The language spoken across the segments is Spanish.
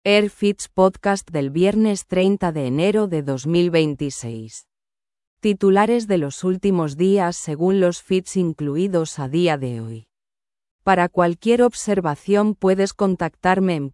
Airfits Podcast del viernes 30 de enero de 2026. Titulares de los últimos días según los feeds incluidos a día de hoy. Para cualquier observación puedes contactarme en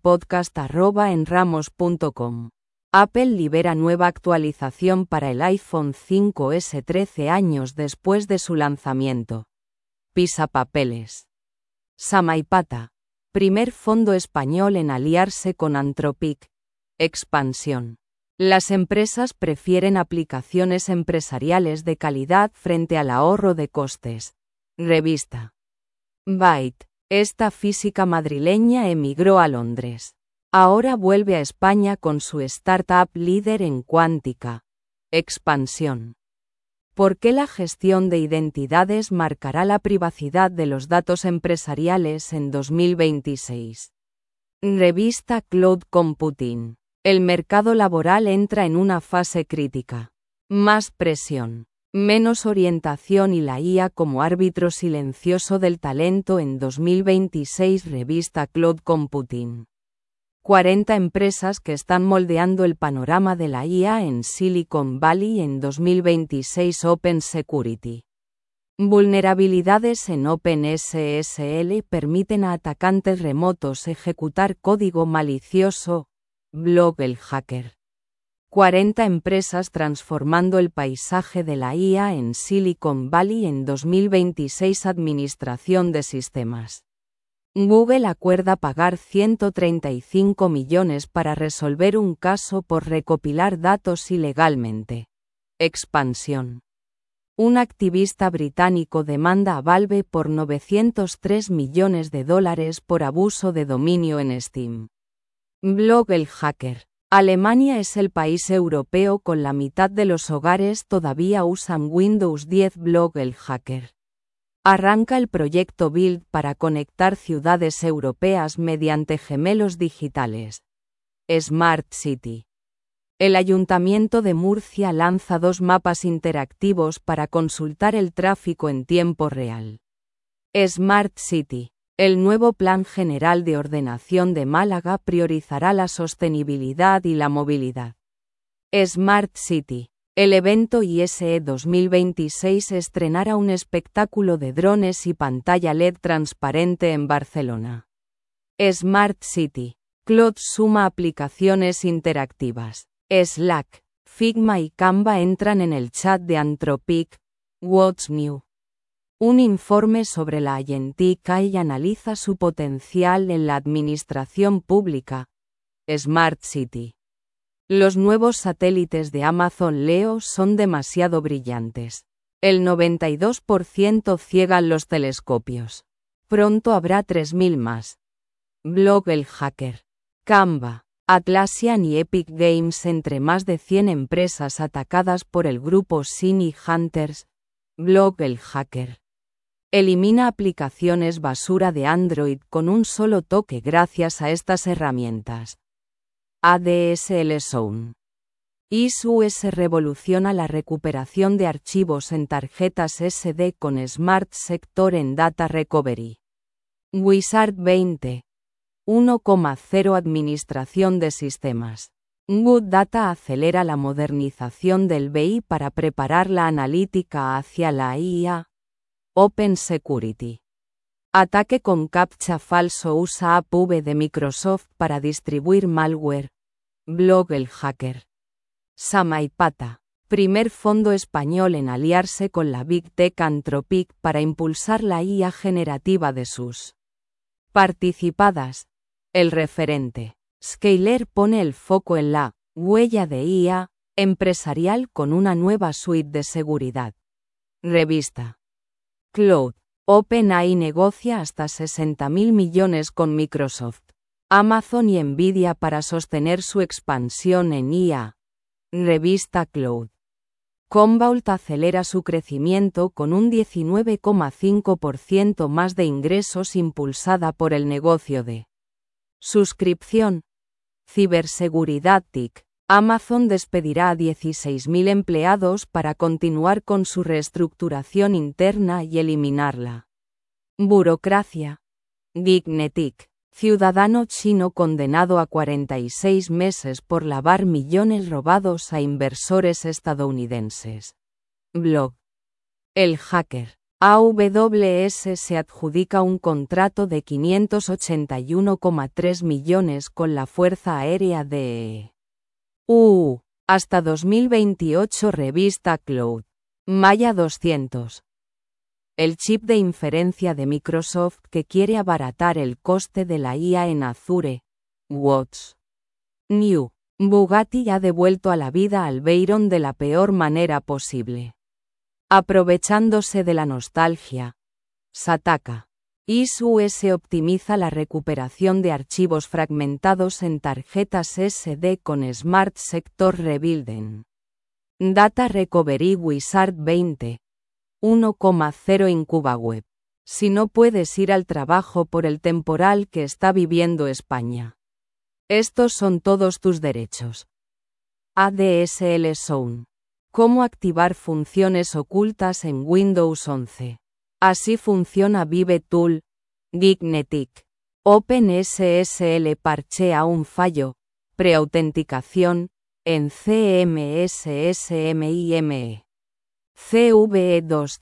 podcast@enramos.com. Apple libera nueva actualización para el iPhone 5S 13 años después de su lanzamiento. Pisapapeles. Samaipata. Primer fondo español en aliarse con Anthropic. Expansión. Las empresas prefieren aplicaciones empresariales de calidad frente al ahorro de costes. Revista. Byte. Esta física madrileña emigró a Londres. Ahora vuelve a España con su startup líder en cuántica. Expansión. ¿Por qué la gestión de identidades marcará la privacidad de los datos empresariales en 2026? Revista Cloud Computing. El mercado laboral entra en una fase crítica. Más presión, menos orientación y la IA como árbitro silencioso del talento en 2026. Revista Cloud Computing. 40 empresas que están moldeando el panorama de la IA en Silicon Valley en 2026. Open Security. Vulnerabilidades en OpenSSL permiten a atacantes remotos ejecutar código malicioso. Blog El Hacker. 40 empresas transformando el paisaje de la IA en Silicon Valley en 2026. Administración de sistemas. Google acuerda pagar 135 millones para resolver un caso por recopilar datos ilegalmente. Expansión. Un activista británico demanda a Valve por $903 millones por abuso de dominio en Steam. Blog El Hacker. Alemania es el país europeo con la mitad de los hogares todavía usan Windows 10. Blog El Hacker. Arranca el proyecto Build para conectar ciudades europeas mediante gemelos digitales. Smart City. El Ayuntamiento de Murcia lanza 2 mapas interactivos para consultar el tráfico en tiempo real. Smart City. El nuevo Plan General de Ordenación de Málaga priorizará la sostenibilidad y la movilidad. Smart City. El evento ISE 2026 estrenará un espectáculo de drones y pantalla LED transparente en Barcelona. Smart City. Cloud suma aplicaciones interactivas. Slack, Figma y Canva entran en el chat de Anthropic. What's New? Un informe sobre la Agentic AI analiza su potencial en la administración pública. Smart City. Los nuevos satélites de Amazon Leo son demasiado brillantes. El 92% ciegan los telescopios. Pronto habrá 3000 más. Blog El Hacker. Canva, Atlassian y Epic Games entre más de 100 empresas atacadas por el grupo Shiny Hunters. Blog El Hacker. Elimina aplicaciones basura de Android con un solo toque gracias a estas herramientas. ADSL Zone. ISUS revoluciona la recuperación de archivos en tarjetas SD con Smart Sector en Data Recovery. Wizard 20. 1.0 Administración de sistemas. Good Data acelera la modernización del BI para preparar la analítica hacia la IA. Open Security. Ataque con captcha falso usa AppV de Microsoft para distribuir malware. Blog El Hacker. Samaipata. Primer fondo español en aliarse con la Big Tech Anthropic para impulsar la IA generativa de sus participadas. El referente. Scaler pone el foco en la huella de IA empresarial con una nueva suite de seguridad. Revista. Cloud. OpenAI negocia hasta 60.000 millones con Microsoft, Amazon y Nvidia para sostener su expansión en IA. Revista Cloud. Commvault acelera su crecimiento con un 19,5% más de ingresos impulsada por el negocio de suscripción. Ciberseguridad TIC. Amazon despedirá a 16.000 empleados para continuar con su reestructuración interna y eliminarla. Burocracia. Gignetic. Ciudadano chino condenado a 46 meses por lavar millones robados a inversores estadounidenses. Blog. El hacker. AWS se adjudica un contrato de 581,3 millones con la Fuerza Aérea de hasta 2028. Revista Cloud. Maya 200. El chip de inferencia de Microsoft que quiere abaratar el coste de la IA en Azure. What's New. Bugatti ha devuelto a la vida al Veyron de la peor manera posible. Aprovechándose de la nostalgia. Sataka. ISUS optimiza la recuperación de archivos fragmentados en tarjetas SD con Smart Sector Rebuilding. Data Recovery Wizard 20. 1,0 IncubaWeb. Si no puedes ir al trabajo por el temporal que está viviendo España. Estos son todos tus derechos. ADSL Zone. Cómo activar funciones ocultas en Windows 11. Así funciona ViveTool. Gignetic. OpenSSL parchea un fallo. Preautenticación. En CMSSMIME. CVE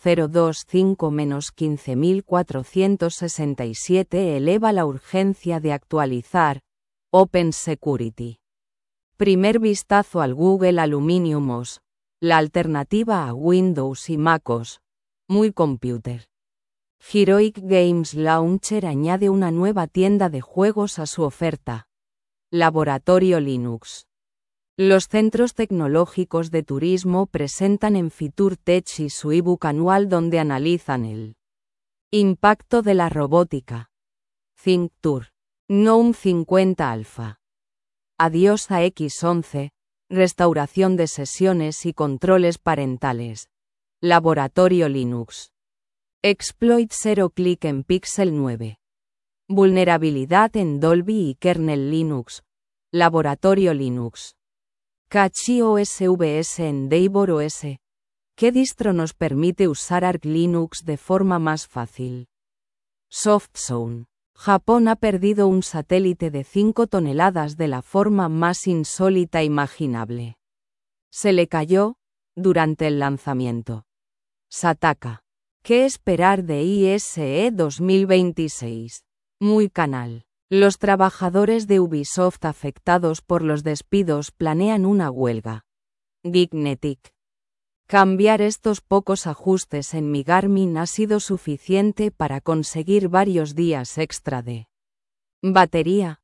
2025-15467 eleva la urgencia de actualizar. Open Security. Primer vistazo al Google Aluminium OS, la alternativa a Windows y MacOS. Muy Computer. Heroic Games Launcher añade una nueva tienda de juegos a su oferta. Laboratorio Linux. Los centros tecnológicos de turismo presentan en Fitur Tech y su ebook anual donde analizan el impacto de la robótica. ThinkTour. GNOME 50 Alpha. Adiós a X11. Restauración de sesiones y controles parentales. Laboratorio Linux. Exploit 0 clic en Pixel 9. Vulnerabilidad en Dolby y kernel Linux. Laboratorio Linux. CachyOS VS en Davor OS. ¿Qué distro nos permite usar Arch Linux de forma más fácil? SoftZone. Japón ha perdido un satélite de 5 toneladas de la forma más insólita imaginable. Se le cayó durante el lanzamiento. Sataka. ¿Qué esperar de ISE 2026? Muy canal. Los trabajadores de Ubisoft afectados por los despidos planean una huelga. Gignetic. Cambiar estos pocos ajustes en mi Garmin ha sido suficiente para conseguir varios días extra de batería.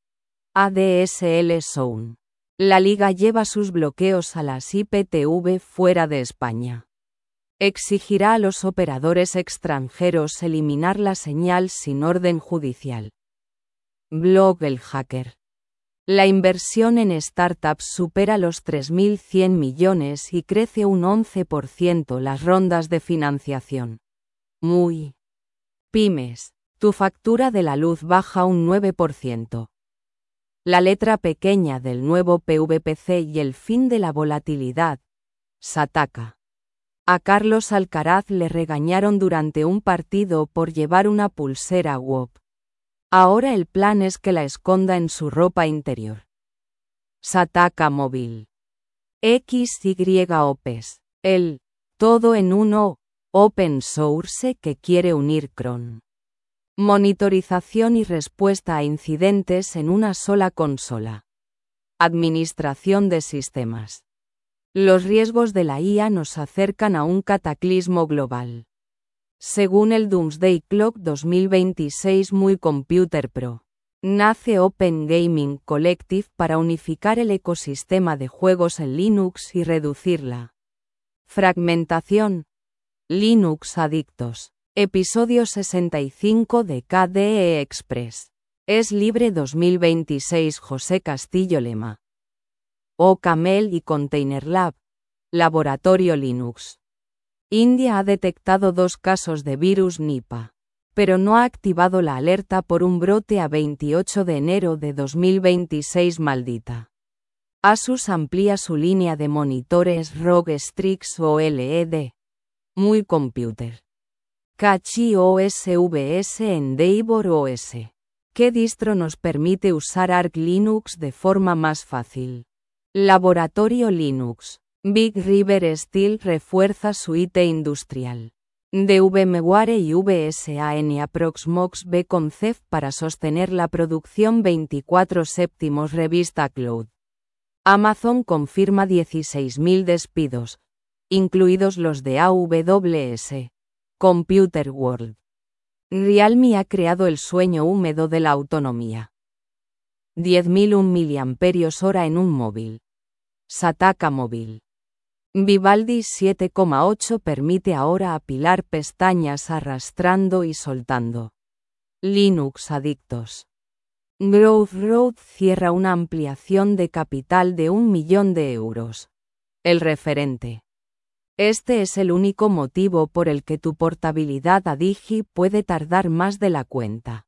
ADSL Zone. La liga lleva sus bloqueos a las IPTV fuera de España. Exigirá a los operadores extranjeros eliminar la señal sin orden judicial. Blog El Hacker. La inversión en startups supera los 3.100 millones y crece un 11% las rondas de financiación. Muy pymes. Tu factura de la luz baja un 9%. La letra pequeña del nuevo PVPC y el fin de la volatilidad. Sataka. A Carlos Alcaraz le regañaron durante un partido por llevar una pulsera WOP. Ahora el plan es que la esconda en su ropa interior. Sataka Móvil. XYOPES. El todo en uno open source que quiere unir cron. Monitorización y respuesta a incidentes en una sola consola. Administración de sistemas. Los riesgos de la IA nos acercan a un cataclismo global. Según el Doomsday Clock 2026 Muy Computer Pro, nace Open Gaming Collective para unificar el ecosistema de juegos en Linux y reducir la fragmentación. Linux Adictos. Episodio 65 de KDE Express. Es libre 2026 José Castillo Lema. OCaml y Container Lab. Laboratorio Linux. India ha detectado 2 casos de virus Nipah, pero no ha activado la alerta por un brote a 28 de enero de 2026 maldita. Asus amplía su línea de monitores ROG Strix OLED. Muy Computer. CachyOS VS en Davor OS. ¿Qué distro nos permite usar Arch Linux de forma más fácil? Laboratorio Linux. Big River Steel refuerza suite industrial de VMware y VSAN Proxmox B Concept para sostener la producción 24/7 Revista Cloud. Amazon confirma 16.000 despidos, incluidos los de AWS. Computer World. Realme ha creado el sueño húmedo de la autonomía. 10.001 mAh en un móvil. Sataka Móvil. Vivaldi 7,8 permite ahora apilar pestañas arrastrando y soltando. Linux adictos. Growth Road cierra una ampliación de capital de 1 millón de euros. El referente. Este es el único motivo por el que tu portabilidad a Digi puede tardar más de la cuenta.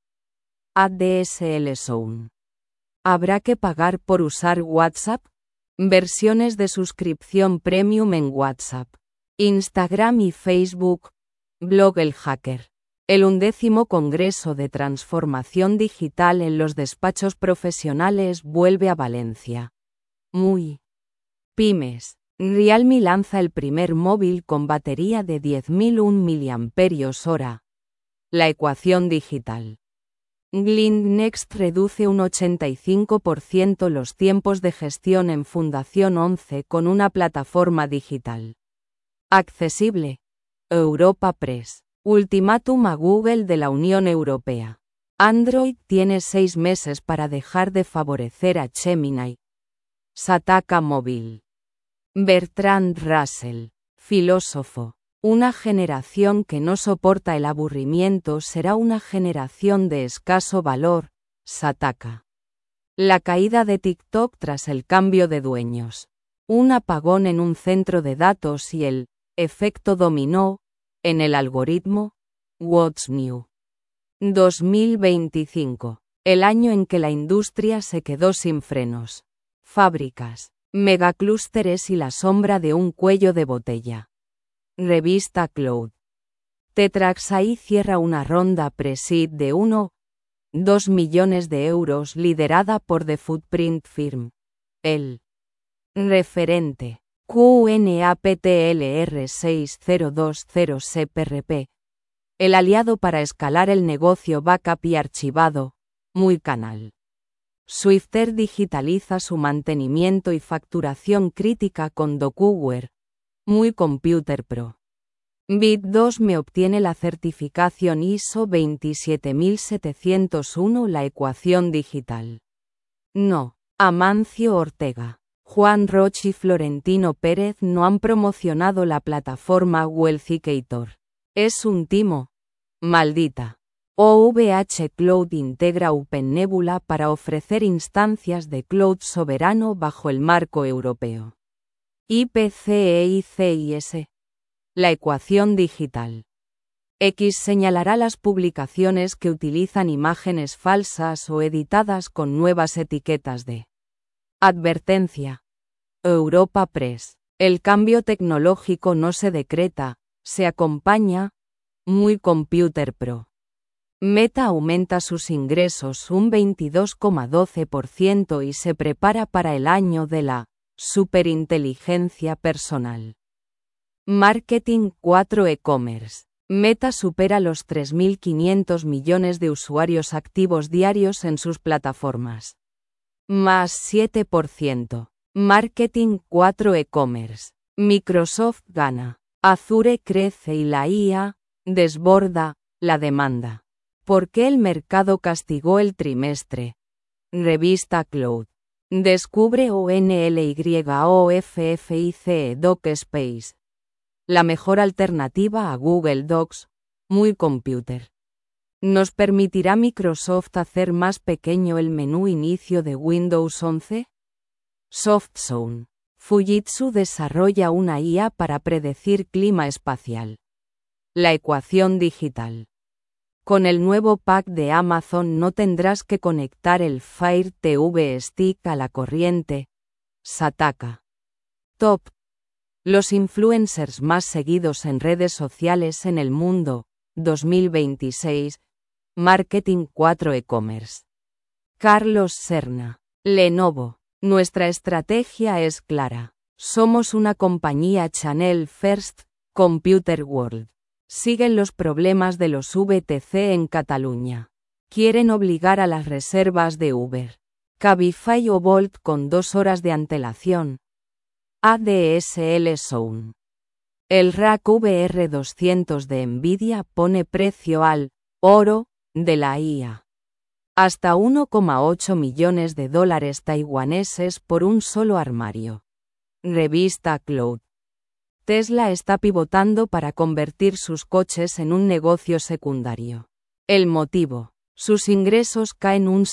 ADSL Zone. ¿Habrá que pagar por usar WhatsApp? Versiones de suscripción premium en WhatsApp, Instagram y Facebook. Blog El Hacker. El 11º Congreso de Transformación Digital en los Despachos Profesionales vuelve a Valencia. Muy. Pymes. Realme lanza el primer móvil con batería de 10.001 mAh. La ecuación digital. Glint Next reduce un 85% los tiempos de gestión en Fundación 11 con una plataforma digital accesible. Europa Press. Ultimátum a Google de la Unión Europea. Android tiene 6 meses para dejar de favorecer a Gemini. Sataka Móvil. Bertrand Russell, filósofo. Una generación que no soporta el aburrimiento será una generación de escaso valor. Sataka. La caída de TikTok tras el cambio de dueños. Un apagón en un centro de datos y el efecto dominó en el algoritmo. What's New. 2025. El año en que la industria se quedó sin frenos. Fábricas, megaclústeres y la sombra de un cuello de botella. Revista Cloud. TetraXAI cierra una ronda pre-seed de 1,2 millones de euros liderada por The Footprint Firm. El referente. QNAPTLR 6020CPRP. El aliado para escalar el negocio backup y archivado. Muy canal. Swifter digitaliza su mantenimiento y facturación crítica con DocuWare. Muy Computer Pro. Bit2 me obtiene la certificación ISO 27701. La ecuación digital. No. Amancio Ortega. Juan Roch y Florentino Pérez no han promocionado la plataforma Wealthicator. Es un timo. Maldita. OVH Cloud integra OpenNebula para ofrecer instancias de cloud soberano bajo el marco europeo. IPCEICIS. La ecuación digital. X señalará las publicaciones que utilizan imágenes falsas o editadas con nuevas etiquetas de advertencia. Europa Press. El cambio tecnológico no se decreta, se acompaña. Muy Computer Pro. Meta aumenta sus ingresos un 22,12% y se prepara para el año de la superinteligencia personal. Marketing 4 E-commerce. Meta supera los 3.500 millones de usuarios activos diarios en sus plataformas. Más 7%. Marketing 4 E-commerce. Microsoft gana. Azure crece y la IA desborda la demanda. ¿Por qué el mercado castigó el trimestre? Revista Cloud. Descubre ONLYOFFICE DocSpace. La mejor alternativa a Google Docs. Muy Computer. ¿Nos permitirá Microsoft hacer más pequeño el menú inicio de Windows 11? SoftZone. Fujitsu desarrolla una IA para predecir clima espacial. La ecuación digital. Con el nuevo pack de Amazon no tendrás que conectar el Fire TV Stick a la corriente. Sataka. Top. Los influencers más seguidos en redes sociales en el mundo, 2026. Marketing 4 e-commerce. Carlos Serna. Lenovo. Nuestra estrategia es clara. Somos una compañía Channel First, Computer World. Siguen los problemas de los VTC en Cataluña. Quieren obligar a las reservas de Uber, Cabify o Bolt con 2 horas de antelación. ADSL Zone. El rack VR200 de Nvidia pone precio al oro de la IA. Hasta $1,8 millones taiwaneses por un solo armario. Revista Cloud. Tesla está pivotando para convertir sus coches en un negocio secundario. El motivo: sus ingresos caen un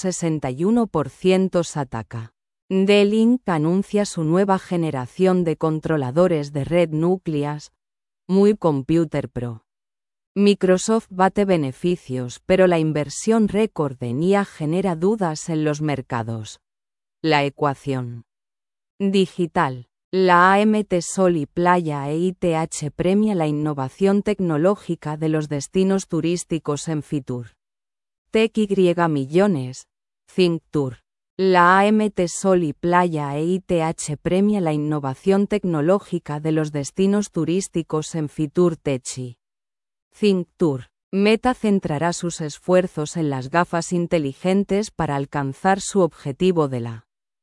61%. Sataka. Dell Inc. anuncia su nueva generación de controladores de red núcleas, Muy Computer Pro. Microsoft bate beneficios, pero la inversión récord en IA genera dudas en los mercados. La ecuación digital. La AMT Sol y Playa EITH premia la innovación tecnológica de los destinos turísticos en Fitur. TechY millones. Think Tour. La AMT Sol y Playa EITH premia la innovación tecnológica de los destinos turísticos en Fitur Techi. Think Tour. Meta centrará sus esfuerzos en las gafas inteligentes para alcanzar su objetivo de la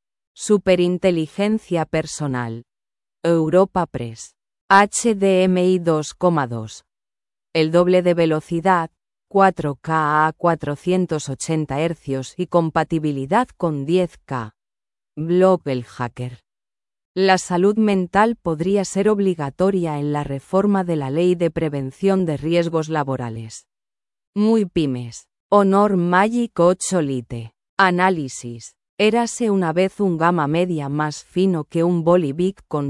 superinteligencia personal. Europa Press. HDMI 2,2. El doble de velocidad, 4K a 480 Hz y compatibilidad con 10K. Blog El Hacker. La salud mental podría ser obligatoria en la reforma de la Ley de Prevención de Riesgos Laborales. Muy pymes. Honor Magic 8 Lite. Análisis. Érase una vez un gama media más fino que un Bolivic con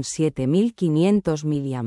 7500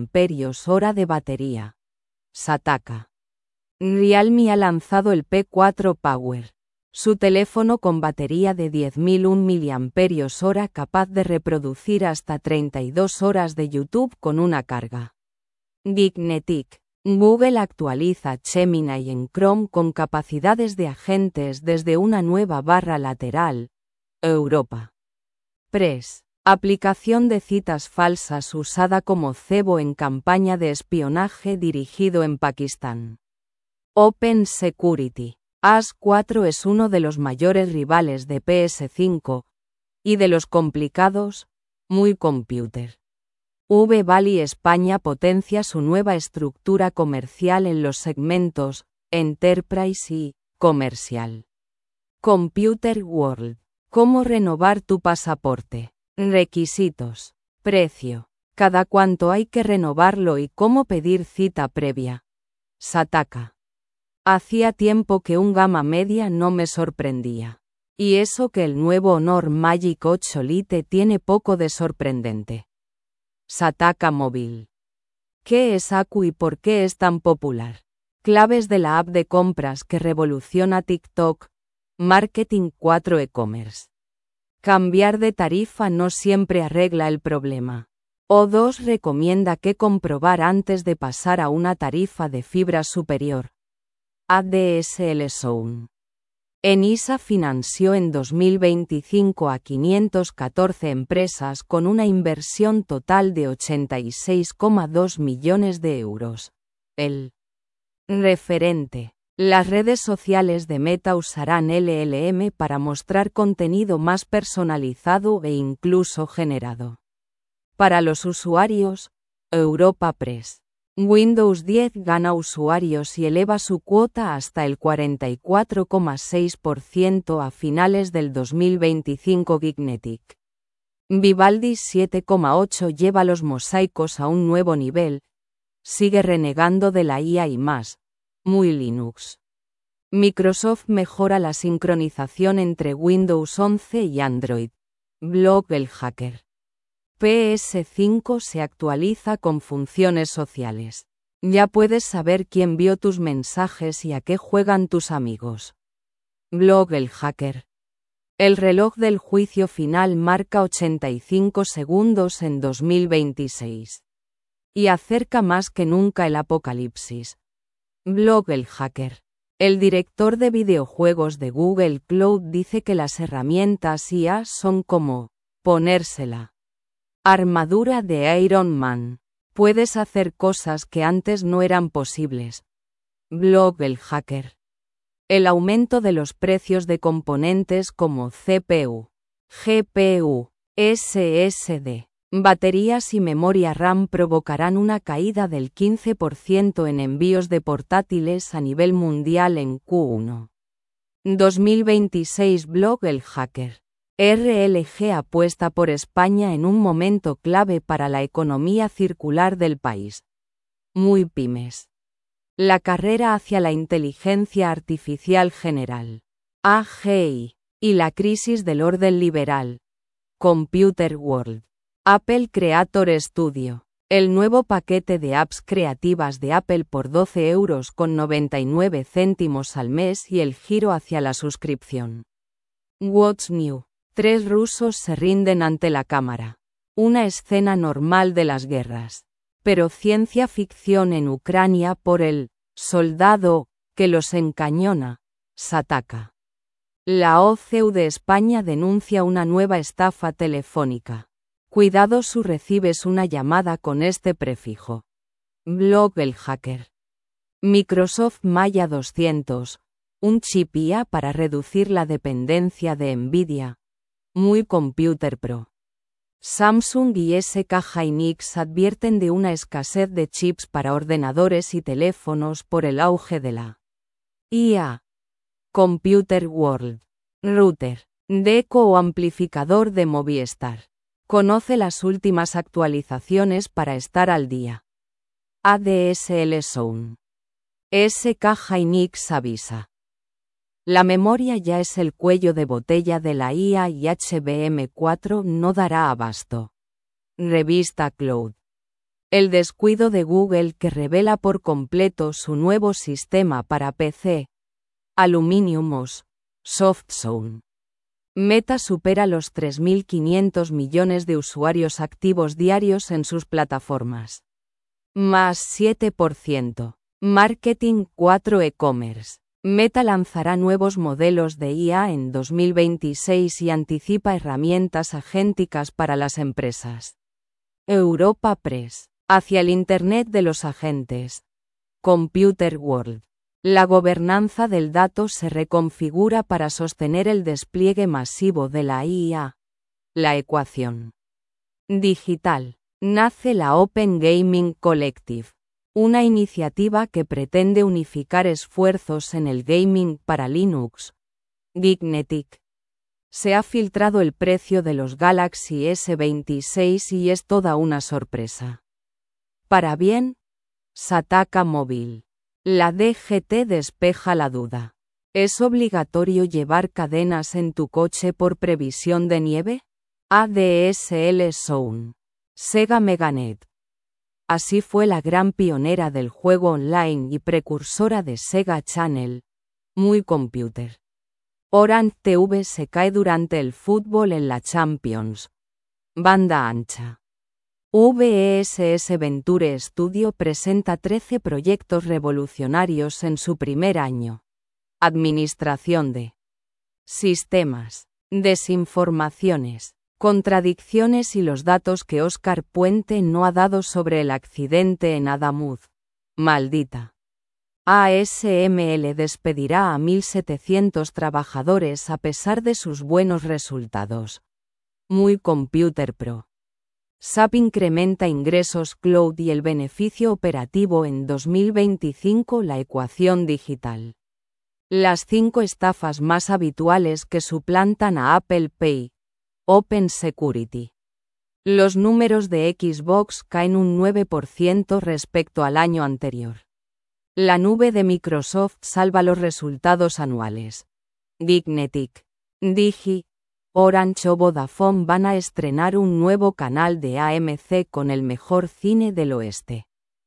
mAh de batería. Sataka. Realme ha lanzado el P4 Power. Su teléfono con batería de 10.001 mAh capaz de reproducir hasta 32 horas de YouTube con una carga. Geeknetic. Google actualiza Gemini en Chrome con capacidades de agentes desde una nueva barra lateral. Europa Press. Aplicación de citas falsas usada como cebo en campaña de espionaje dirigido en Pakistán. Open Security. AS4 es uno de los mayores rivales de PS5 y de los complicados, Muy Computer. V-Valley España potencia su nueva estructura comercial en los segmentos Enterprise y Comercial. Computer World. ¿Cómo renovar tu pasaporte? Requisitos. Precio. ¿Cada cuánto hay que renovarlo y cómo pedir cita previa? Sataka. Hacía tiempo que un gama media no me sorprendía. Y eso que el nuevo Honor Magic 8 Lite tiene poco de sorprendente. Sataka Móvil. ¿Qué es Aku y por qué es tan popular? Claves de la app de compras que revoluciona TikTok. Marketing 4 e-commerce. Cambiar de tarifa no siempre arregla el problema. O2 recomienda que comprobar antes de pasar a una tarifa de fibra superior. ADSL Zone. Enisa financió en 2025 a 514 empresas con una inversión total de 86,2 millones de euros. El referente. Las redes sociales de Meta usarán LLM para mostrar contenido más personalizado e incluso generado. Para los usuarios, Europa Press. Windows 10 gana usuarios y eleva su cuota hasta el 44,6% a finales del 2025. Geeknetic. Vivaldi 7,8 lleva los mosaicos a un nuevo nivel. Sigue renegando de la IA y más. Muy Linux. Microsoft mejora la sincronización entre Windows 11 y Android. Blog El Hacker. PS5 se actualiza con funciones sociales. Ya puedes saber quién vio tus mensajes y a qué juegan tus amigos. Blog El Hacker. El reloj del juicio final marca 85 segundos en 2026. Y acerca más que nunca el apocalipsis. Blog El Hacker. El director de videojuegos de Google Cloud dice que las herramientas IA son como ponérsela armadura de Iron Man. Puedes hacer cosas que antes no eran posibles. Blog El Hacker. El aumento de los precios de componentes como CPU, GPU, SSD, baterías y memoria RAM provocarán una caída del 15% en envíos de portátiles a nivel mundial en Q1 2026. Blog El Hacker. RLG apuesta por España en un momento clave para la economía circular del país. Muy pymes. La carrera hacia la inteligencia artificial general, AGI, y la crisis del orden liberal. Computer World. Apple Creator Studio. El nuevo paquete de apps creativas de Apple por 12,99 € al mes y el giro hacia la suscripción. What's New. 3 rusos se rinden ante la cámara. Una escena normal de las guerras. Pero ciencia ficción en Ucrania por el soldado que los encañona, Sataka. La OCU de España denuncia una nueva estafa telefónica. Cuidado si recibes una llamada con este prefijo. Blog El Hacker. Microsoft Maya 200, un chip IA para reducir la dependencia de Nvidia. Muy Computer Pro. Samsung y SK Hynix advierten de una escasez de chips para ordenadores y teléfonos por el auge de la IA. Computer World. Router. Deco o amplificador de Movistar. Conoce las últimas actualizaciones para estar al día. ADSL Zone. SK Hynix avisa. La memoria ya es el cuello de botella de la IA y HBM4 no dará abasto. Revista Cloud. El descuido de Google que revela por completo su nuevo sistema para PC. Aluminium OS. SoftZone. Meta supera los 3.500 millones de usuarios activos diarios en sus plataformas. Más 7%. Marketing 4 e-commerce. Meta lanzará nuevos modelos de IA en 2026 y anticipa herramientas agénticas para las empresas. Europa Press. Hacia el Internet de los agentes. Computer World. La gobernanza del dato se reconfigura para sostener el despliegue masivo de la IA. La ecuación digital. Nace la Open Gaming Collective. Una iniciativa que pretende unificar esfuerzos en el gaming para Linux. Geeknetic. Se ha filtrado el precio de los Galaxy S26 y es toda una sorpresa. Para bien, Sataka Móvil. La DGT despeja la duda. ¿Es obligatorio llevar cadenas en tu coche por previsión de nieve? ADSL Zone. Sega Meganet. Así fue la gran pionera del juego online y precursora de Sega Channel. Muy Computer. Orange TV se cae durante el fútbol en la Champions. Banda ancha. VESS Venture Studio presenta 13 proyectos revolucionarios en su primer año. Administración de sistemas, desinformaciones, contradicciones y los datos que Óscar Puente no ha dado sobre el accidente en Adamuz. Maldita. ASML despedirá a 1.700 trabajadores a pesar de sus buenos resultados. Muy Computer Pro. SAP incrementa ingresos cloud y el beneficio operativo en 2025. La ecuación digital. Las 5 estafas más habituales que suplantan a Apple Pay. Open Security. Los números de Xbox caen un 9% respecto al año anterior. La nube de Microsoft salva los resultados anuales. Geeknetic. Digi, Orange o Vodafone van a estrenar un nuevo canal de AMC con el mejor cine del oeste.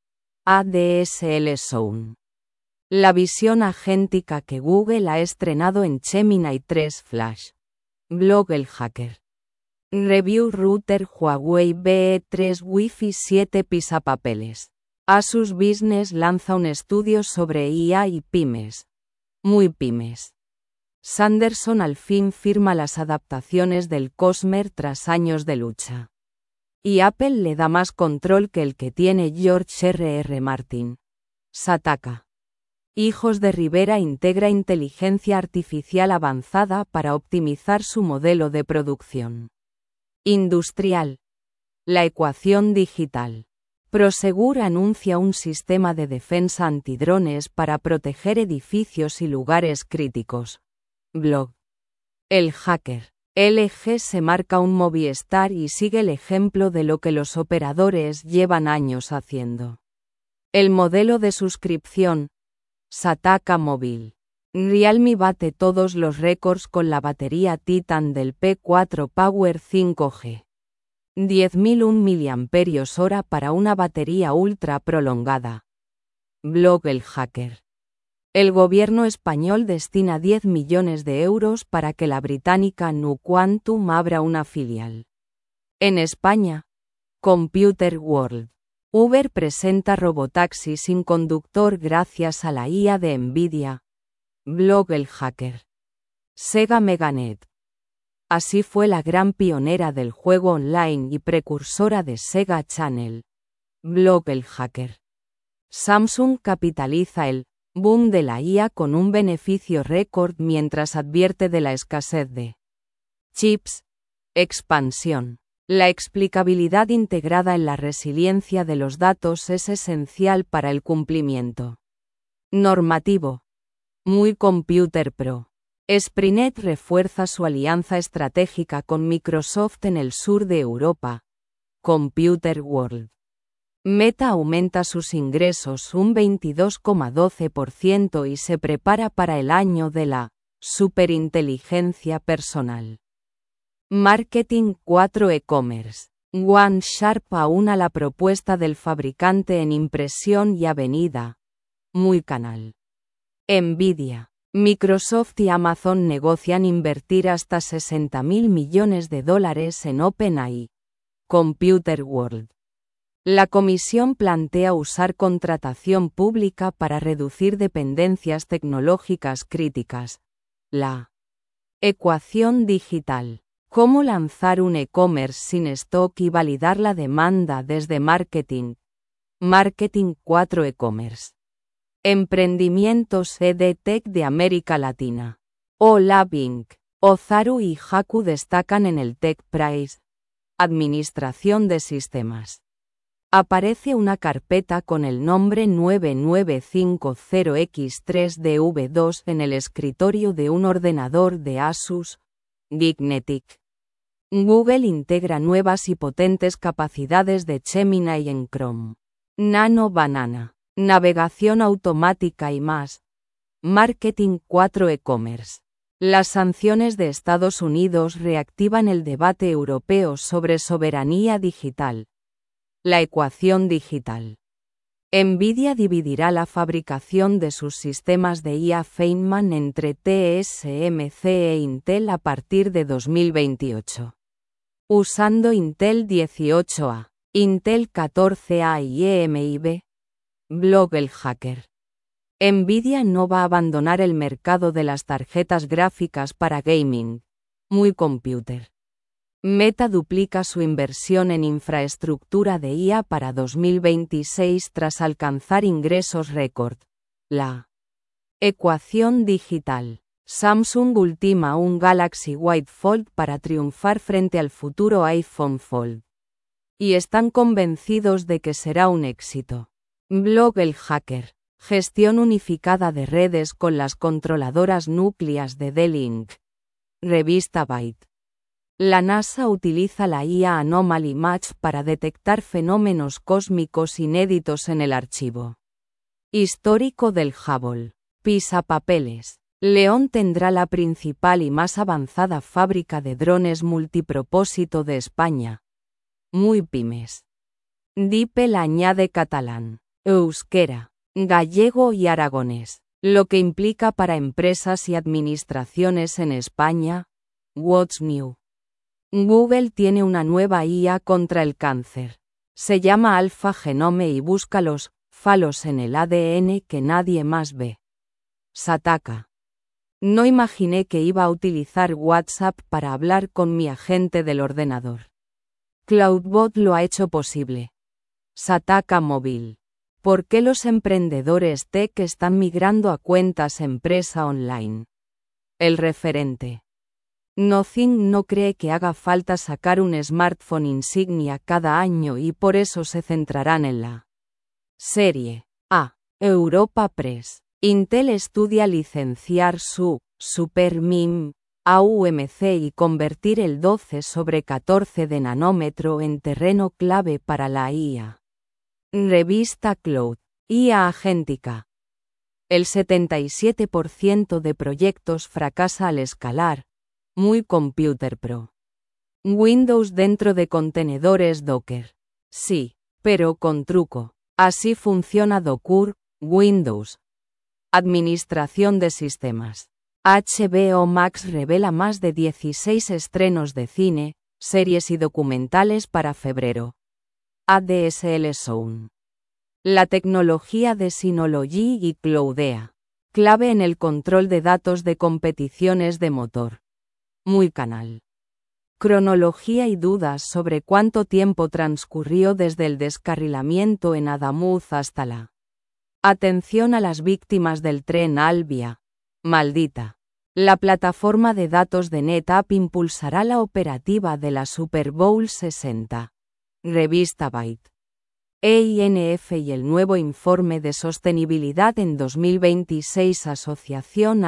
ADSL Zone. La visión agéntica que Google ha estrenado en Gemini 3 Flash. Blog El Hacker. Review Router Huawei VE3 Wi-Fi 7 pisapapeles. Asus Business lanza un estudio sobre IA y pymes. Muy pymes. Sanderson al fin firma las adaptaciones del Cosmer tras años de lucha. Y Apple le da más control que el que tiene George R.R. Martin. Sataka. Hijos de Rivera integra inteligencia artificial avanzada para optimizar su modelo de producción industrial. La ecuación digital. Prosegur anuncia un sistema de defensa antidrones para proteger edificios y lugares críticos. Blog. El hacker. LG se marca un Movistar y sigue el ejemplo de lo que los operadores llevan años haciendo. El modelo de suscripción. Sataka Móvil. Realme bate todos los récords con la batería Titan del P4 Power 5G. 10.001 mAh para una batería ultra prolongada. Blog El Hacker. El gobierno español destina 10 millones de euros para que la británica Nu Quantum abra una filial. En España, Computer World. Uber presenta robotaxi sin conductor gracias a la IA de Nvidia. Blog El Hacker. Sega Meganet. Así fue la gran pionera del juego online y precursora de Sega Channel. Blog El Hacker. Samsung capitaliza el boom de la IA con un beneficio récord mientras advierte de la escasez de chips. Expansión. La explicabilidad integrada en la resiliencia de los datos es esencial para el cumplimiento normativo. Muy Computer Pro. Sprinet refuerza su alianza estratégica con Microsoft en el sur de Europa. Computer World. Meta aumenta sus ingresos un 22,12% y se prepara para el año de la superinteligencia personal. Marketing 4 E-commerce. OneSharp aúna la propuesta del fabricante en impresión y avenida. Muy canal. Nvidia. Microsoft y Amazon negocian invertir hasta $60.000 millones en OpenAI. Computer World. La comisión plantea usar contratación pública para reducir dependencias tecnológicas críticas. La ecuación digital. ¿Cómo lanzar un e-commerce sin stock y validar la demanda desde marketing? Marketing 4 E-commerce. Emprendimientos EdTech de América Latina. OLAB Inc. Ozaru y Haku destacan en el Tech Prize. Administración de sistemas. Aparece una carpeta con el nombre 9950X3DV2 en el escritorio de un ordenador de Asus, Gignetic. Google integra nuevas y potentes capacidades de Gemini en Chrome. Nano Banana. Navegación automática y más. Marketing 4 E-commerce. Las sanciones de Estados Unidos reactivan el debate europeo sobre soberanía digital. La ecuación digital. Nvidia dividirá la fabricación de sus sistemas de IA Feynman entre TSMC e Intel a partir de 2028. Usando Intel 18A, Intel 14A y EMIB. Blog El Hacker. Nvidia no va a abandonar el mercado de las tarjetas gráficas para gaming. Muy Computer. Meta duplica su inversión en infraestructura de IA para 2026 tras alcanzar ingresos récord. La ecuación digital. Samsung ultima un Galaxy Wide Fold para triunfar frente al futuro iPhone Fold. Y están convencidos de que será un éxito. Blog El Hacker. Gestión unificada de redes con las controladoras núcleas de Dell Inc. Revista Byte. La NASA utiliza la IA Anomaly Match para detectar fenómenos cósmicos inéditos en el archivo histórico del Hubble. Pisapapeles. León tendrá la principal y más avanzada fábrica de drones multipropósito de España. Muy pymes. DeepL añade catalán, euskera, gallego y aragonés, lo que implica para empresas y administraciones en España. What's New. Google tiene una nueva IA contra el cáncer. Se llama Alpha Genome y busca los falos en el ADN que nadie más ve. Sataka. No imaginé que iba a utilizar WhatsApp para hablar con mi agente del ordenador. Cloudbot lo ha hecho posible. Sataka Móvil. ¿Por qué los emprendedores tech están migrando a cuentas empresa online? El referente. Nothing no cree que haga falta sacar un smartphone insignia cada año y por eso se centrarán en la serie A. Europa Press. Intel estudia licenciar su Super MIM a UMC y convertir el 12/14 de nanómetro en terreno clave para la IA. Revista Cloud. IA agéntica. El 77% de proyectos fracasa al escalar. Muy Computer Pro. Windows dentro de contenedores Docker. Sí, pero con truco. Así funciona Docker, Windows. Administración de sistemas. HBO Max revela más de 16 estrenos de cine, series y documentales para febrero. ADSL Zone. La tecnología de Synology y Cloudea. Clave en el control de datos de competiciones de motor. Muy canal. Cronología y dudas sobre cuánto tiempo transcurrió desde el descarrilamiento en Adamuz hasta la atención a las víctimas del tren Albia. Maldita. La plataforma de datos de NetApp impulsará la operativa de la Super Bowl 60. Revista Byte. EINF y el nuevo informe de sostenibilidad en 2026 Asociación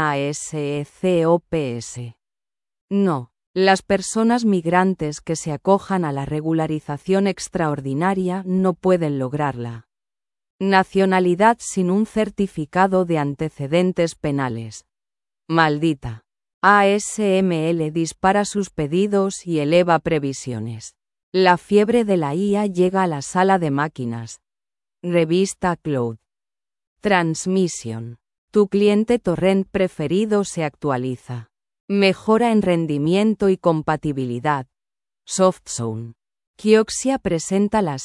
ASECOPS. No. Las personas migrantes que se acojan a la regularización extraordinaria no pueden lograrla. Nacionalidad sin un certificado de antecedentes penales. Maldita. ASML dispara sus pedidos y eleva previsiones. La fiebre de la IA llega a la sala de máquinas. Revista Cloud. Transmission. Tu cliente torrent preferido se actualiza. Mejora en rendimiento y compatibilidad. SoftZone. Kioxia presenta las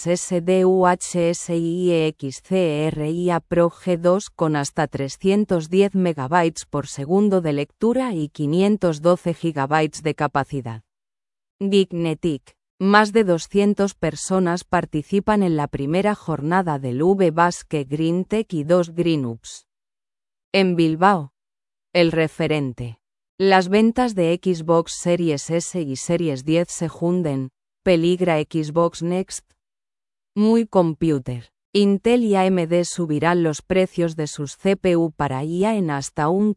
SDUHSIEXCRIA Pro G2 con hasta 310 MB por segundo de lectura y 512 GB de capacidad. Geeknetic. Más de 200 personas participan en la primera jornada del V-Basque GreenTech y 2 GreenUps. En Bilbao. El referente. Las ventas de Xbox Series S y Series 10 se hunden. Peligra Xbox Next. Muy Computer. Intel y AMD subirán los precios de sus CPU para IA en hasta un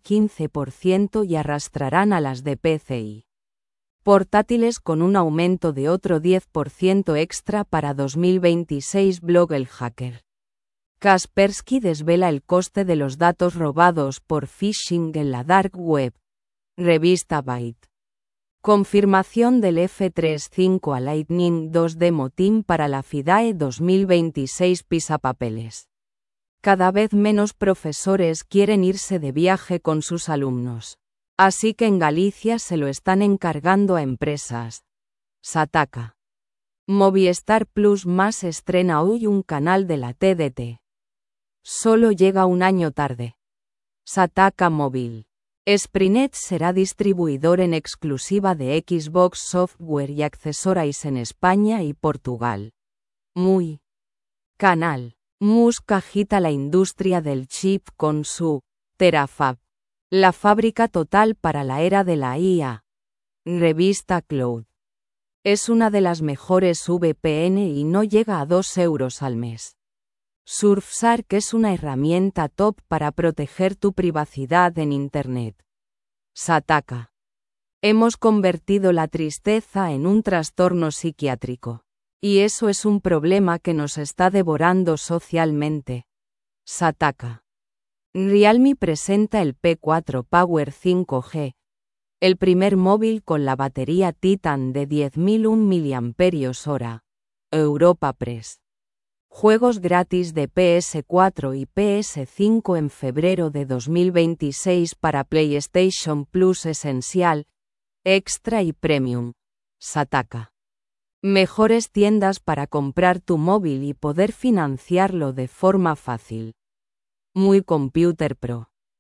15% y arrastrarán a las de PC y portátiles con un aumento de otro 10% extra para 2026. Blog El Hacker. Kaspersky desvela el coste de los datos robados por phishing en la Dark Web. Revista Byte. Confirmación del F-35 a Lightning 2 Demo Team para la FIDAE 2026 Pisapapeles. Cada vez menos profesores quieren irse de viaje con sus alumnos. Así que en Galicia se lo están encargando a empresas. Sataka. Movistar Plus Más estrena hoy un canal de la TDT. Solo llega un año tarde. Sataka Móvil. Sprinet será distribuidor en exclusiva de Xbox Software y Accessories en España y Portugal. Muy canal. Musk agita la industria del chip con su Terafab. La fábrica total para la era de la IA. Revista Cloud. Es una de las mejores VPN y no llega a 2 euros al mes. Surfshark es una herramienta top para proteger tu privacidad en Internet. Sataka. Hemos convertido la tristeza en un trastorno psiquiátrico. Y eso es un problema que nos está devorando socialmente. Sataka. Realme presenta el P4 Power 5G. El primer móvil con la batería Titan de 10.001 mAh. Europa Press. Juegos gratis de PS4 y PS5 en febrero de 2026 para PlayStation Plus Esencial, Extra y Premium. Sataka. Mejores tiendas para comprar tu móvil y poder financiarlo de forma fácil. Muy Computer Pro.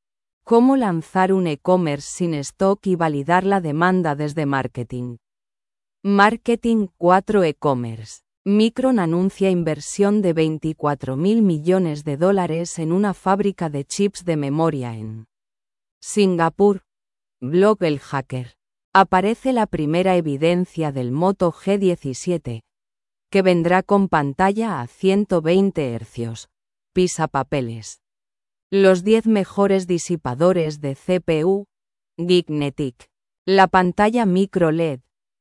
¿Cómo lanzar un e-commerce sin stock y validar la demanda desde marketing? Marketing 4 e-commerce. Micron anuncia inversión de $24.000 millones en una fábrica de chips de memoria en Singapur. Blog El Hacker. Aparece la primera evidencia del Moto G17, que vendrá con pantalla a 120 Hz. Pisapapeles. Los 10 mejores disipadores de CPU. Geeknetic. La pantalla micro LED.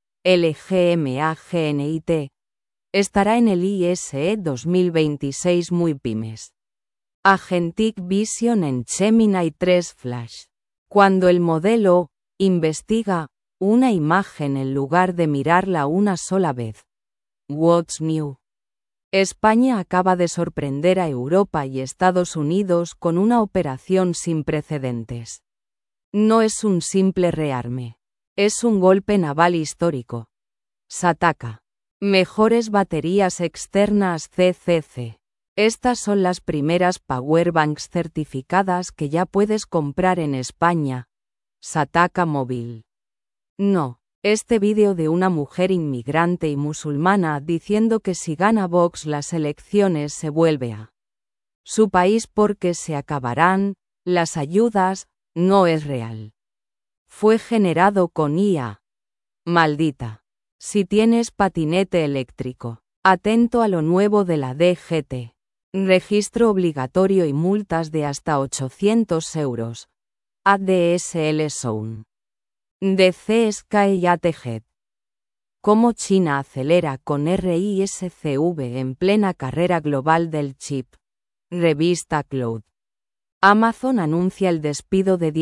LGMAGNIT. Estará en el ISE 2026 muy pymes. Agentic Vision en Gemini 3 Flash. Cuando el modelo investiga una imagen en lugar de mirarla una sola vez. What's new? España acaba de sorprender a Europa y Estados Unidos con una operación sin precedentes. No es un simple rearme. Es un golpe naval histórico. Sataka. Mejores baterías externas CCC. Estas son las primeras powerbanks certificadas que ya puedes comprar en España. Sataka Móvil. No. Este vídeo de una mujer inmigrante y musulmana diciendo que si gana Vox las elecciones se vuelve a su país porque se acabarán las ayudas, no es real. Fue generado con IA. Maldita. Si tienes patinete eléctrico, atento a lo nuevo de la DGT. Registro obligatorio y multas de hasta 800 euros. ADSL Zone. DC Sky ATG. Cómo China acelera con RISCV en plena carrera global del chip. Revista Cloud. Amazon anuncia el despido de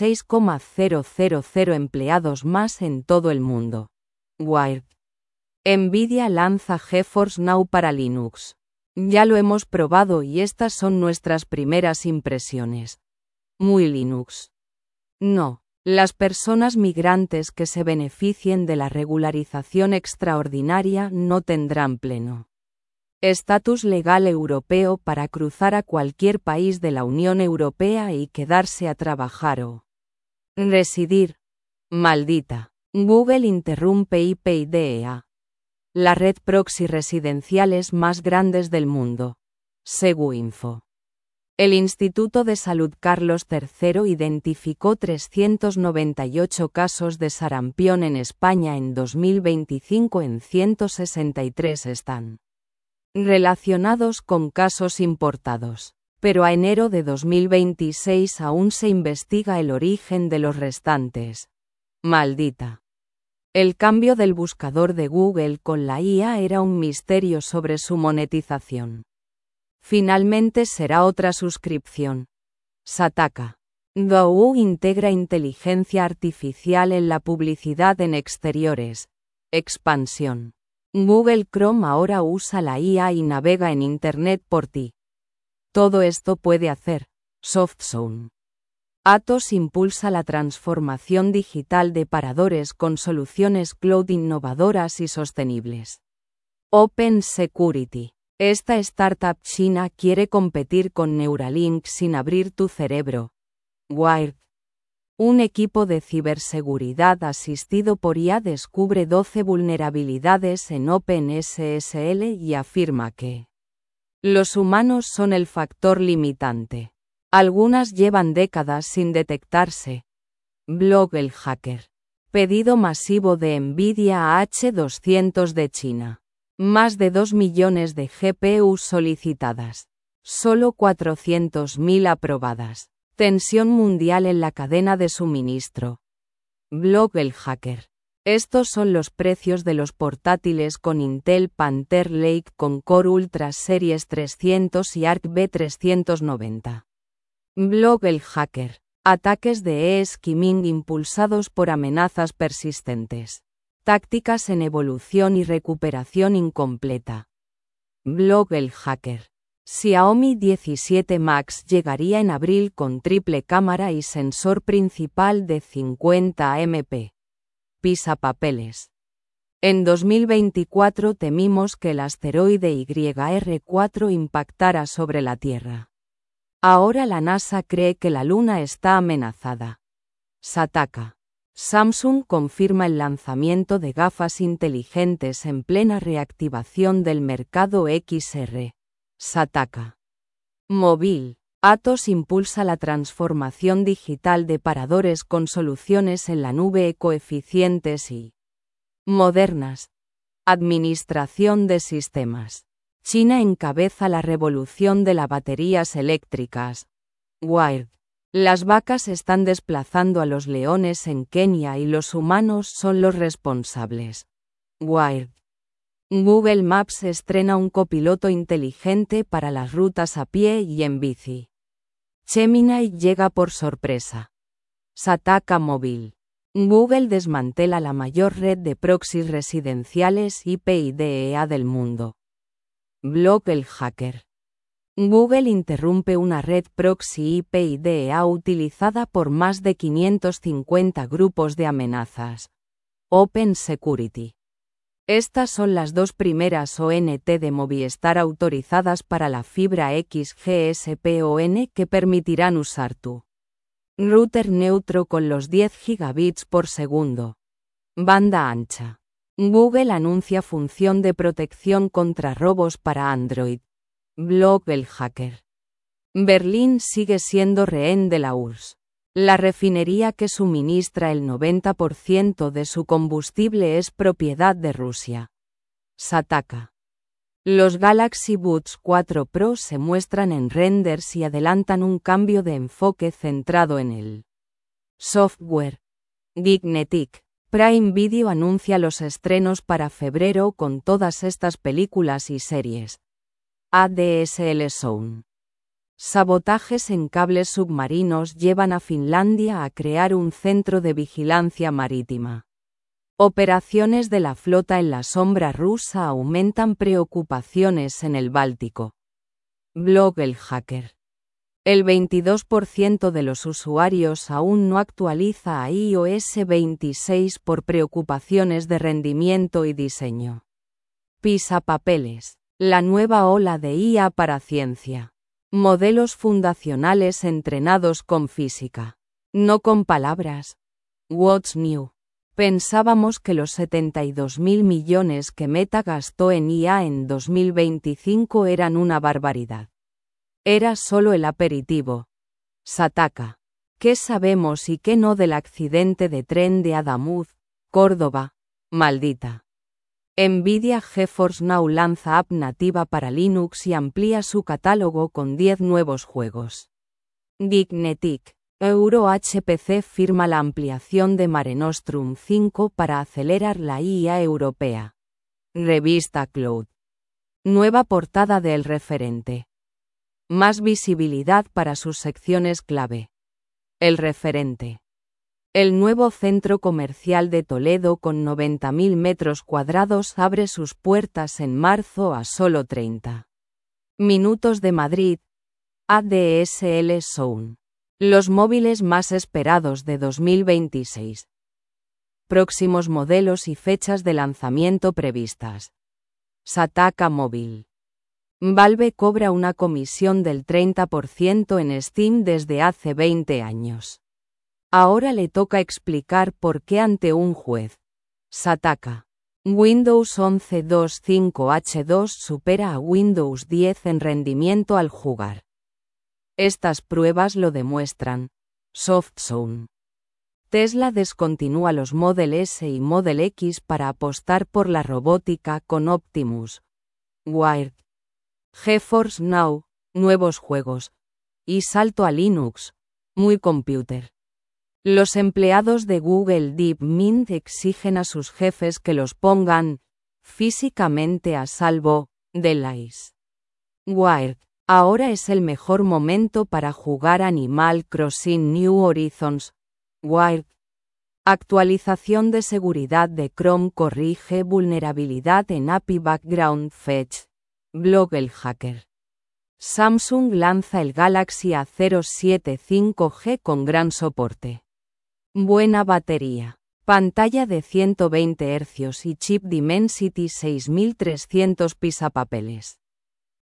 16,000 empleados más en todo el mundo. Wired. Nvidia lanza GeForce Now para Linux. Ya lo hemos probado y estas son nuestras primeras impresiones. Muy Linux. No. Las personas migrantes que se beneficien de la regularización extraordinaria no tendrán pleno estatus legal europeo para cruzar a cualquier país de la Unión Europea y quedarse a trabajar o residir. Maldita. Google interrumpe IPIDEA. La red proxy residenciales más grandes del mundo. SeguInfo. El Instituto de Salud Carlos III identificó 398 casos de sarampión en España en 2025. En 163 están relacionados con casos importados, pero a enero de 2026 aún se investiga el origen de los restantes. Maldita. El cambio del buscador de Google con la IA era un misterio sobre su monetización. Finalmente será otra suscripción. Sataka. Douyin integra inteligencia artificial en la publicidad en exteriores. Expansión. Google Chrome ahora usa la IA y navega en Internet por ti. Todo esto puede hacer SoftZone. Atos impulsa la transformación digital de paradores con soluciones cloud innovadoras y sostenibles. Open Security. Esta startup china quiere competir con Neuralink sin abrir tu cerebro. Wired. Un equipo de ciberseguridad asistido por IA descubre 12 vulnerabilidades en OpenSSL y afirma que los humanos son el factor limitante. Algunas llevan décadas sin detectarse. Blog El Hacker. Pedido masivo de Nvidia H200 de China. Más de 2 millones de GPUs solicitadas. Solo 400.000 aprobadas. Tensión mundial en la cadena de suministro. Blog El Hacker. Estos son los precios de los portátiles con Intel Panther Lake con Core Ultra Series 300 y Arc B390. Blog El Hacker. Ataques de e-skimming impulsados por amenazas persistentes. Tácticas en evolución y recuperación incompleta. Blog El Hacker. Xiaomi 17 Max llegaría en abril con triple cámara y sensor principal de 50 MP. Pisapapeles. En 2024 temimos que el asteroide YR4 impactara sobre la Tierra. Ahora la NASA cree que la Luna está amenazada. Sataka. Samsung confirma el lanzamiento de gafas inteligentes en plena reactivación del mercado XR. Sataka. Móvil. Atos impulsa la transformación digital de paradores con soluciones en la nube ecoeficientes y modernas. Administración de sistemas. China encabeza la revolución de las baterías eléctricas. Wired. Las vacas están desplazando a los leones en Kenia y los humanos son los responsables. Wired. Google Maps estrena un copiloto inteligente para las rutas a pie y en bici. Gemini llega por sorpresa. Sataka Móvil. Google desmantela la mayor red de proxies residenciales IP y DEA del mundo. Blog El Hacker. Google interrumpe una red proxy IP y DEA utilizada por más de 550 grupos de amenazas. Open Security. Estas son las dos primeras ONT de Movistar autorizadas para la fibra XGS-PON que permitirán usar tu router neutro con los 10 gigabits por segundo. Banda ancha. Google anuncia función de protección contra robos para Android. Blog El Hacker. Berlín sigue siendo rehén de la URSS. La refinería que suministra el 90% de su combustible es propiedad de Rusia. Sataka. Los Galaxy Buds 4 Pro se muestran en renders y adelantan un cambio de enfoque centrado en el software. Geeknetic. Prime Video anuncia los estrenos para febrero con todas estas películas y series. ADSL Zone. Sabotajes en cables submarinos llevan a Finlandia a crear un centro de vigilancia marítima. Operaciones de la flota en la sombra rusa aumentan preocupaciones en el Báltico. Blog El Hacker. El 22% de los usuarios aún no actualiza a iOS 26 por preocupaciones de rendimiento y diseño. Pisapapeles. La nueva ola de IA para ciencia. Modelos fundacionales entrenados con física. No con palabras. What's new? Pensábamos que los 72.000 millones que Meta gastó en IA en 2025 eran una barbaridad. Era solo el aperitivo. Sataka. ¿Qué sabemos y qué no del accidente de tren de Adamuz, Córdoba? Maldita. Nvidia GeForce Now lanza app nativa para Linux y amplía su catálogo con 10 nuevos juegos. Geeknetic. EuroHPC firma la ampliación de Mare Nostrum 5 para acelerar la IA europea. Revista Cloud. Nueva portada de El Referente. Más visibilidad para sus secciones clave. El Referente. El nuevo centro comercial de Toledo con 90.000 metros cuadrados abre sus puertas en marzo a solo 30 minutos de Madrid. ADSL Zone. Los móviles más esperados de 2026. Próximos modelos y fechas de lanzamiento previstas. Sataka Móvil. Valve cobra una comisión del 30% en Steam desde hace 20 años. Ahora le toca explicar por qué ante un juez. Sataka. Windows 11 2.5H2 supera a Windows 10 en rendimiento al jugar. Estas pruebas lo demuestran. SoftZone. Tesla descontinúa los Model S y Model X para apostar por la robótica con Optimus. Wired. GeForce Now, nuevos juegos. Y salto a Linux. Muy computer. Los empleados de Google DeepMind exigen a sus jefes que los pongan físicamente a salvo de lies. Wired. Ahora es el mejor momento para jugar Animal Crossing New Horizons. Wired. Actualización de seguridad de Chrome corrige vulnerabilidad en API Background Fetch. Blog El Hacker. Samsung lanza el Galaxy A07 5G con gran soporte. Buena batería. Pantalla de 120 Hz y chip Dimensity 6300 pisapapeles.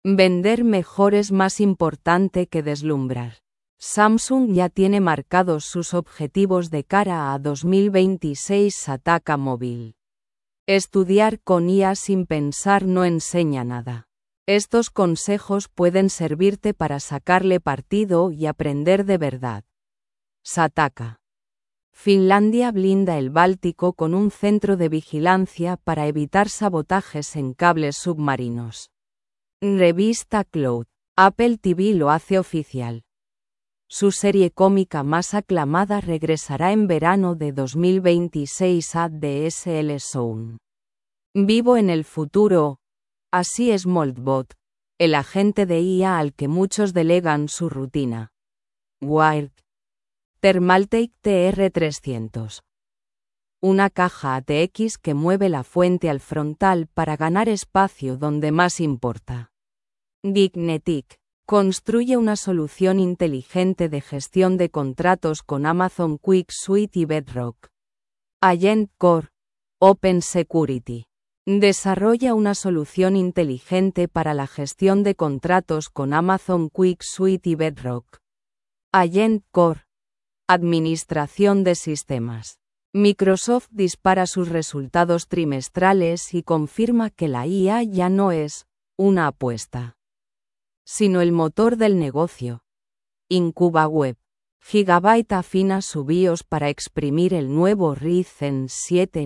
Vender mejor es más importante que deslumbrar. Samsung ya tiene marcados sus objetivos de cara a 2026. Sataka Móvil. Estudiar con IA sin pensar no enseña nada. Estos consejos pueden servirte para sacarle partido y aprender de verdad. Sataka. Finlandia blinda el Báltico con un centro de vigilancia para evitar sabotajes en cables submarinos. Revista Cloud. Apple TV lo hace oficial. Su serie cómica más aclamada regresará en verano de 2026 a DSL Zone. Vivo en el futuro. Así es Moldbot, el agente de IA al que muchos delegan su rutina. Wired. Thermaltake TR300. Una caja ATX que mueve la fuente al frontal para ganar espacio donde más importa. Dignetic. Construye una solución inteligente de gestión de contratos con Amazon Quick Suite y Bedrock. Agent Core. Open Security. Desarrolla una solución inteligente para la gestión de contratos con Amazon Quick Suite y Bedrock. Agent Core. Administración de sistemas. Microsoft dispara sus resultados trimestrales y confirma que la IA ya no es una apuesta, sino el motor del negocio. IncubaWeb. Gigabyte afina su BIOS para exprimir el nuevo Ryzen 7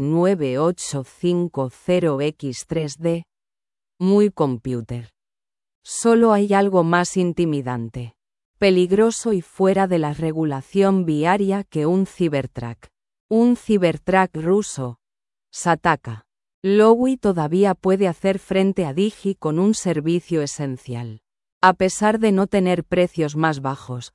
9850X3D. Muy computer. Solo hay algo más intimidante, peligroso y fuera de la regulación viaria que un Cybertruck. Un Cybertruck ruso. Sataka. Lowy todavía puede hacer frente a Digi con un servicio esencial, a pesar de no tener precios más bajos.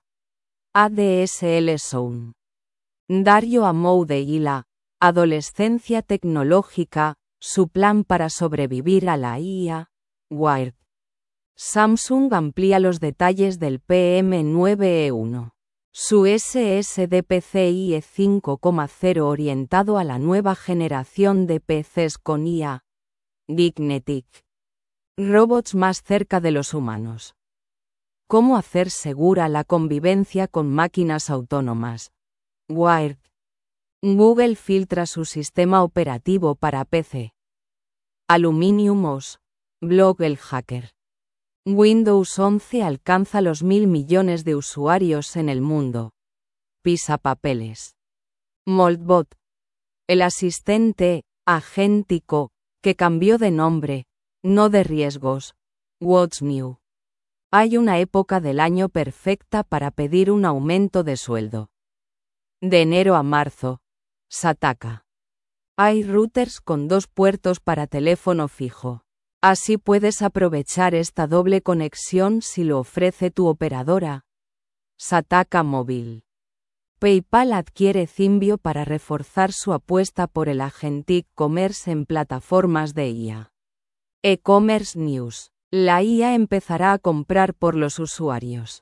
ADSL Zone. Dario Amoude y la adolescencia tecnológica, su plan para sobrevivir a la IA. Wired. Samsung amplía los detalles del PM9E1. Su SSD PCIe 5.0 orientado a la nueva generación de PCs con IA. Dignetic. Robots más cerca de los humanos. ¿Cómo hacer segura la convivencia con máquinas autónomas? Wired. Google filtra su sistema operativo para PC. Aluminium OS. Blog El Hacker. Windows 11 alcanza los 1.000 millones de usuarios en el mundo. Pisapapeles. Moldbot. El asistente agéntico que cambió de nombre, no de riesgos. What's New. Hay una época del año perfecta para pedir un aumento de sueldo. De enero a marzo. Sataka. Hay routers con 2 puertos para teléfono fijo. Así puedes aprovechar esta doble conexión si lo ofrece tu operadora. Sataka Móvil. PayPal adquiere Zimbio para reforzar su apuesta por el agentic commerce en plataformas de IA. E-commerce News. La IA empezará a comprar por los usuarios.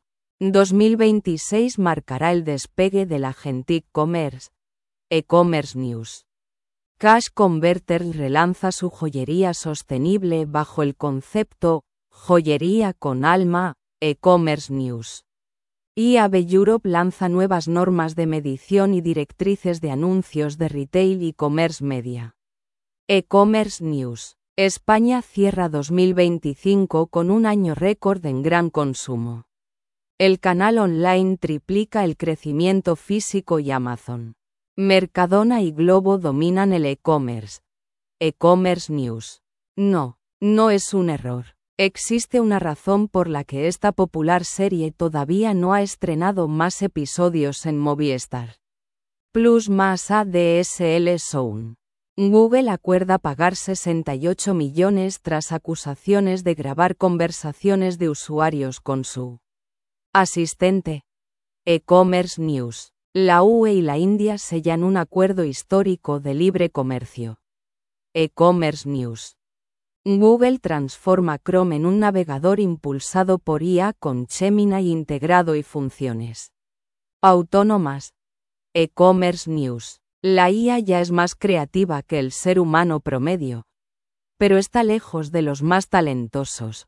2026 marcará el despegue del agentic commerce. E-commerce News. Cash Converter relanza su joyería sostenible bajo el concepto joyería con alma. E-commerce News. IAB Europe lanza nuevas normas de medición y directrices de anuncios de retail y commerce media. E-commerce News. España cierra 2025 con un año récord en gran consumo. El canal online triplica el crecimiento físico y Amazon, Mercadona y Globo dominan el e-commerce. E-commerce News. No es un error. Existe una razón por la que esta popular serie todavía no ha estrenado más episodios en Movistar Plus más ADSL Zone. Google acuerda pagar 68 millones tras acusaciones de grabar conversaciones de usuarios con su asistente. E-commerce News. La UE y la India sellan un acuerdo histórico de libre comercio. E-commerce News. Google transforma Chrome en un navegador impulsado por IA con Gemini integrado y funciones autónomas. E-commerce News. La IA ya es más creativa que el ser humano promedio, pero está lejos de los más talentosos.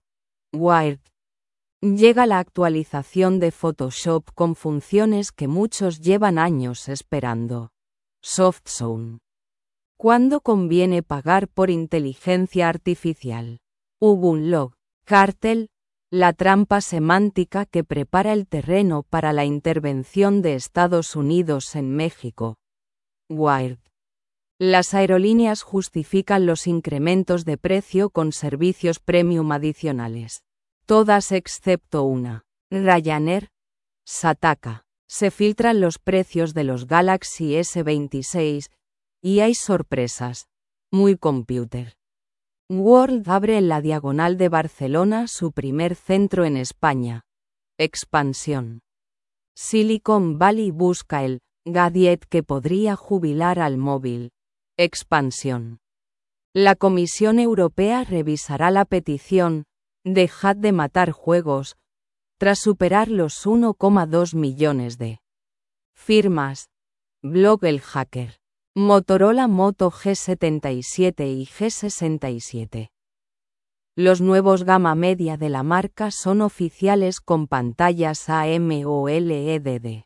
Wired. Llega la actualización de Photoshop con funciones que muchos llevan años esperando. SoftZone. ¿Cuándo conviene pagar por inteligencia artificial? Ubunlog. Cartel. La trampa semántica que prepara el terreno para la intervención de Estados Unidos en México. Wired. Las aerolíneas justifican los incrementos de precio con servicios premium adicionales. Todas excepto una. Ryanair. Sataka. Se filtran los precios de los Galaxy S26, y hay sorpresas. Muy computer. World abre en la Diagonal de Barcelona su primer centro en España. Expansión. Silicon Valley busca el gadget que podría jubilar al móvil. Expansión. La Comisión Europea revisará la petición "Dejad de matar juegos", tras superar los 1,2 millones de firmas. Blog El Hacker. Motorola Moto G77 y G67. Los nuevos gama media de la marca son oficiales con pantallas AMOLED de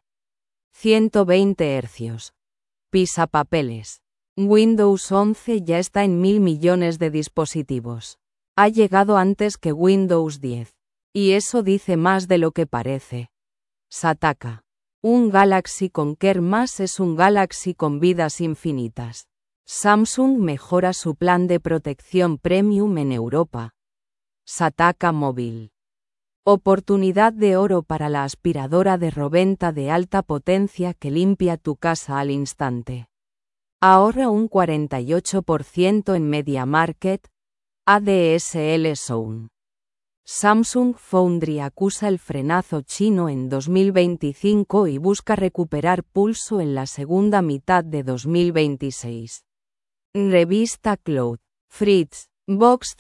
120 Hz. Pisapapeles. Windows 11 ya está en 1.000 millones de dispositivos. Ha llegado antes que Windows 10. Y eso dice más de lo que parece. Sataka. Un Galaxy con Care Más es un Galaxy con vidas infinitas. Samsung mejora su plan de protección premium en Europa. Sataka Móvil. Oportunidad de oro para la aspiradora de Roventa de alta potencia que limpia tu casa al instante. Ahorra un 48% en MediaMarkt. ADSL Zone. Samsung Foundry acusa el frenazo chino en 2025 y busca recuperar pulso en la segunda mitad de 2026. Revista Cloud. Fritz. Box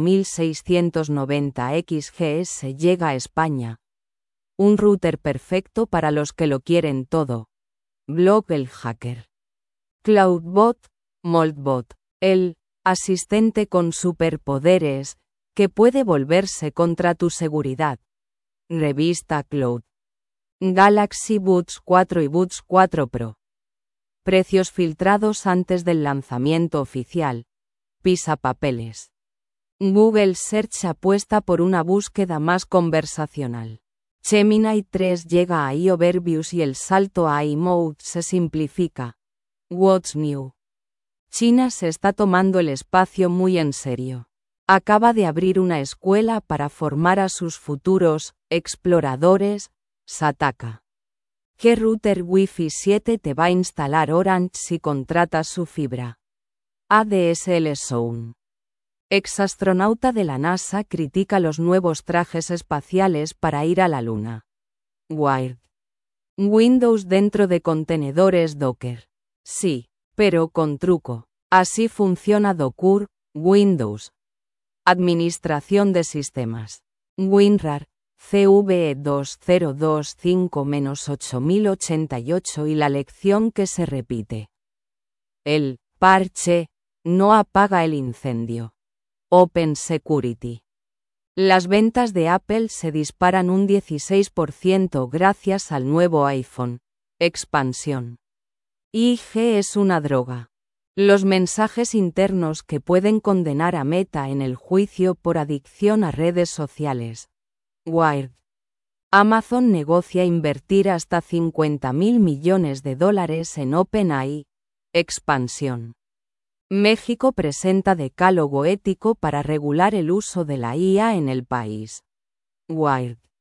5690 XGS llega a España. Un router perfecto para los que lo quieren todo. Blog El Hacker. CloudBot. Moltbot. El asistente con superpoderes que puede volverse contra tu seguridad. Revista Cloud. Galaxy Buds 4 y Buds 4 Pro. Precios filtrados antes del lanzamiento oficial. Pisapapeles. Google Search apuesta por una búsqueda más conversacional. Gemini 3 llega a iOverviews y el salto a iMode se simplifica. What's New? China se está tomando el espacio muy en serio. Acaba de abrir una escuela para formar a sus futuros exploradores. Sataka. ¿Qué router Wi-Fi 7 te va a instalar Orange si contratas su fibra? ADSL Zone. Exastronauta de la NASA critica los nuevos trajes espaciales para ir a la Luna. Wired. Windows dentro de contenedores Docker. Sí, pero con truco. Así funciona Docker. Windows. Administración de sistemas. WinRAR. CVE 2025-8088 y la lección que se repite. El parche no apaga el incendio. Open Security. Las ventas de Apple se disparan un 16% gracias al nuevo iPhone. Expansión. IG es una droga. Los mensajes internos que pueden condenar a Meta en el juicio por adicción a redes sociales. Wired. Amazon negocia invertir hasta $50.000 millones en OpenAI. Expansión. México presenta decálogo ético para regular el uso de la IA en el país. Wired.